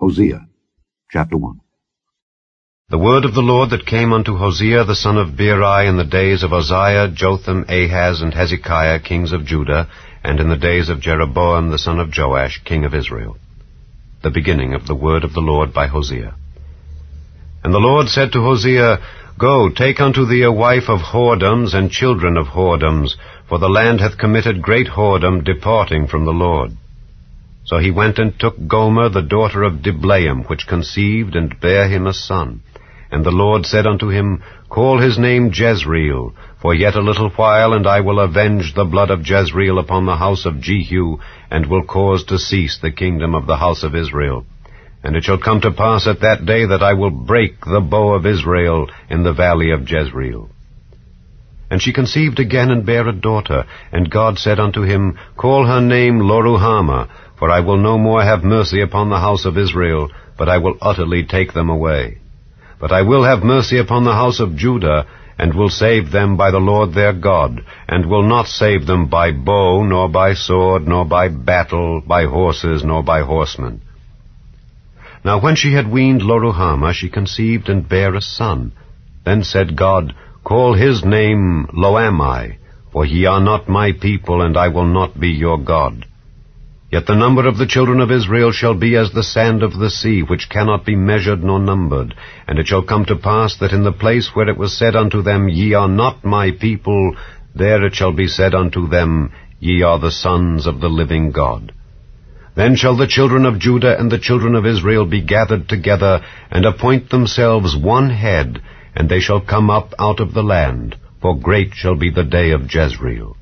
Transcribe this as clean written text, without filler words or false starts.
Hosea, chapter 1. The word of the Lord that came unto Hosea the son of Beeri in the days of Uzziah, Jotham, Ahaz, and Hezekiah, kings of Judah, and in the days of Jeroboam the son of Joash, king of Israel. The beginning of the word of the Lord by Hosea. And the Lord said to Hosea, Go, take unto thee a wife of whoredoms and children of whoredoms, for the land hath committed great whoredom, departing from the Lord. So he went and took Gomer the daughter of Diblaim, which conceived and bare him a son. And the Lord said unto him, Call his name Jezreel, for yet a little while, and I will avenge the blood of Jezreel upon the house of Jehu, and will cause to cease the kingdom of the house of Israel. And it shall come to pass at that day that I will break the bow of Israel in the valley of Jezreel. And she conceived again and bare a daughter, and God said unto him, Call her name Loruhamah, for I will no more have mercy upon the house of Israel, but I will utterly take them away. But I will have mercy upon the house of Judah, and will save them by the Lord their God, and will not save them by bow, nor by sword, nor by battle, by horses, nor by horsemen. Now when she had weaned Loruhamah, she conceived and bare a son. Then said God, Call his name Loammi, for ye are not my people, and I will not be your God. Yet the number of the children of Israel shall be as the sand of the sea, which cannot be measured nor numbered. And it shall come to pass that in the place where it was said unto them, Ye are not my people, there it shall be said unto them, Ye are the sons of the living God. Then shall the children of Judah and the children of Israel be gathered together, and appoint themselves one head, and they shall come up out of the land, for great shall be the day of Jezreel.